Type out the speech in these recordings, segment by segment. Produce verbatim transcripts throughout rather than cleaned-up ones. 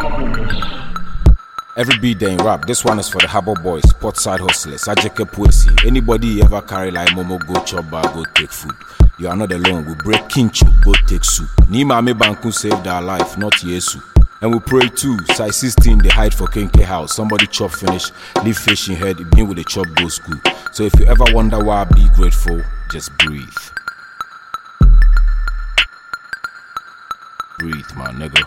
Every beat they ain't rap. This one is for the Harbour Boys, Port Side hustlers, Ajeke Puesi. Anybody ever carry like Momo, go chop bar, go take food. You are not alone. We break kinchu, go take soup. Nima me banku saved our life, not Yesu. And we pray too. Size sixteen, they hide for Kenke house. Somebody chop finish, leave fish in head, begin with the chop go school. So if you ever wonder why I be grateful, just breathe. Breathe, my nigga.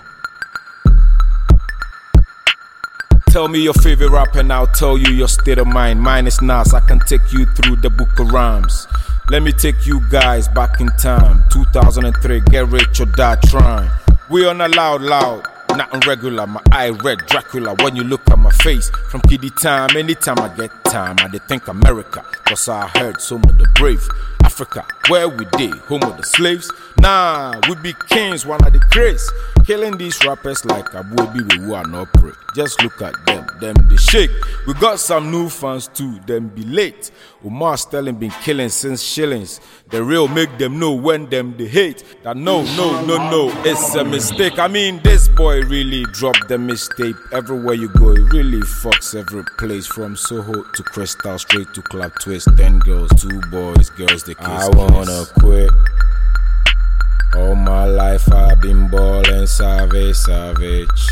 Tell me your favorite rapper and I'll tell you your state of mind. Mine is Nas, I can take you through the book of rhymes. Let me take you guys back in time. two thousand three, get rich or die trying. We on a loud, loud, nothing regular. My eye red Dracula when you look at my face. From kiddie time, anytime I get time, I dey think America. Cause I heard some of the brave. Africa, where we did, home of the slaves. Nah, we be kings, one of the craze. Killing these rappers like Abuebi, we are not pray. Just look at them, them they shake. We got some new fans too, them be late. Omar Sterling been killing since shillings. The real make them know when them they hate. That no, no, no, no, it's a mistake. I mean, this boy really dropped the mistake. Everywhere you go, it really fucks every place. From Soho to Crystal, straight to Club Twist. Ten girls, two boys, girls they kiss. I wanna quit. All my life I've been ballin' savage, savage.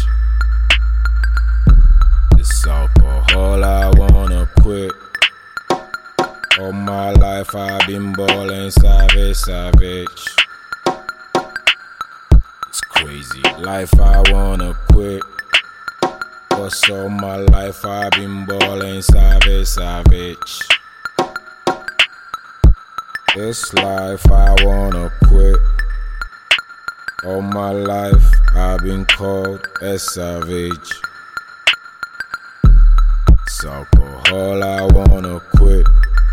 This alcohol I wanna quit. All my life I've been ballin' savage, savage. It's crazy life I wanna quit. Cause all my life I've been ballin' savage, savage. This life I wanna quit. All my life I've been called a savage. It's alcohol I wanna quit.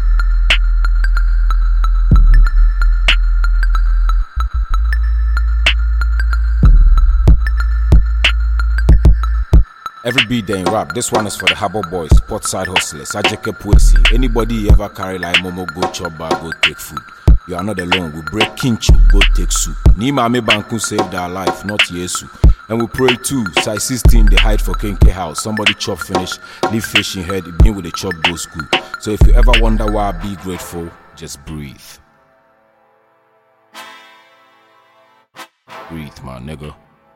Every beat they ain't rap. This one is for the Harbour Boys, Port Side hustlers, Ajeke Puesi. Anybody ever carry like Momo, go chop bar, go take food. You are not alone. We break kinchu, go take soup. Nima me banku saved our life, not Yesu. And we pray too. Size sixteen, they hide for Kenke house. Somebody chop finish, leave fish in head, begin with the chop go school. So if you ever wonder why I be grateful, just breathe. Breathe, my nigga.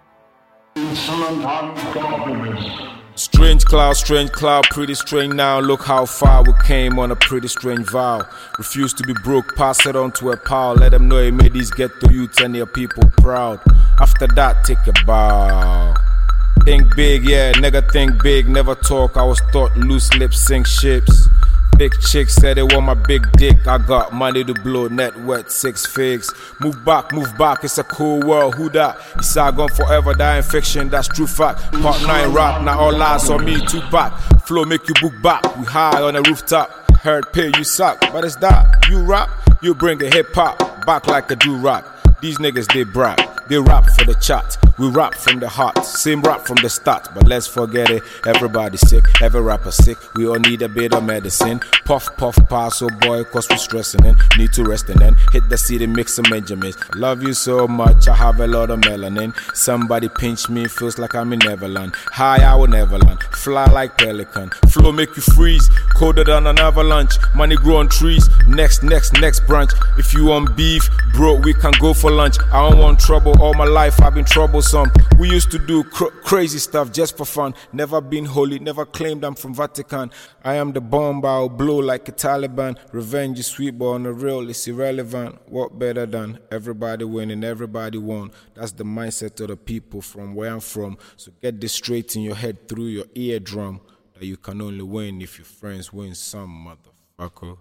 Strange cloud, strange cloud, pretty strange now. Look how far we came on a pretty strange vow. Refuse to be broke, pass it on to a pal. Let them know it made these ghetto youths and their people proud. After that, take a bow. Think big, yeah, nigga think big. Never talk, I was taught loose lips sink ships. Big chicks said they want my big dick. I got money to blow, net wet, six figs. Move back, move back, it's a cool world. Who that? It's all gone forever, that ain't fiction, that's true fact. Part nine rap, now all eyes on me, two back. Flow make you book back, we high on the rooftop. Heard pay, you suck, but it's that. You rap, you bring the hip hop back like a do-rap. These niggas, they brag. They rap for the chat, we rap from the heart. Same rap from the start, but let's forget it. Everybody sick, every rapper sick. We all need a bit of medicine. Puff, puff, pass, oh boy, cause we stressing in. Need to rest and then hit the city, mix some Benjamins. Love you so much, I have a lot of melanin. Somebody pinch me, feels like I'm in Neverland. High, I will never land. Fly like pelican. Flow make you freeze, colder than an avalanche. Money grow on trees, next, next, next branch. If you want beef, bro, we can go for lunch. I don't want trouble. All my life I've been troublesome. We used to do cr crazy stuff just for fun. Never been holy, never claimed I'm from Vatican. I am the bomb, I'll blow like a Taliban. Revenge is sweet, but on the real it's irrelevant. What better than everybody winning, everybody won. That's the mindset of the people from where I'm from. So get this straight in your head through your eardrum. That you can only win if your friends win some, motherfucker.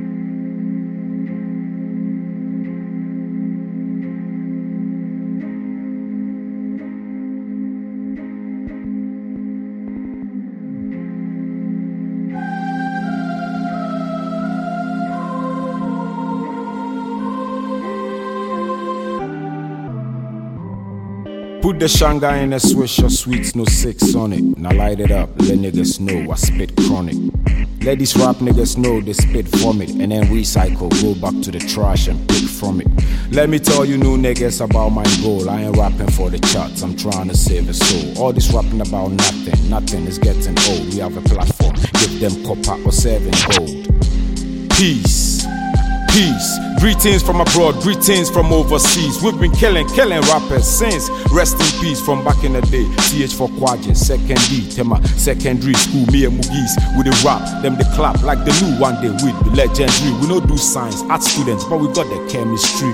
Put the Shanghai in a swisher, sweets, no six on it. Now light it up, let niggas know I spit chronic. Let these rap niggas know they spit vomit and then recycle, go back to the trash and pick from it. Let me tell you new niggas about my goal. I ain't rapping for the charts, I'm trying to save a soul. All this rapping about nothing, nothing is getting old. We have a platform, give them copper or seven gold. Peace, peace, greetings from abroad, greetings from overseas. We've been killing, killing rappers since. Rest in peace from back in the day. C H for Kwaji, second D, Tema, secondary school, me and Mugis. We the rap, them they clap like the new one day we'd be legendary. We don't do science, art students, but we got the chemistry.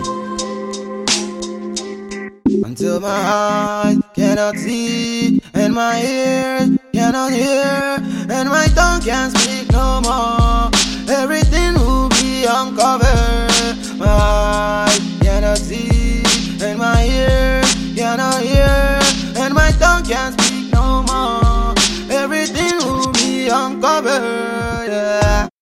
Until my eyes cannot see, and my ears cannot hear, and my tongue can't speak no more, everything will be uncovered. My eyes cannot see, and my ears cannot hear,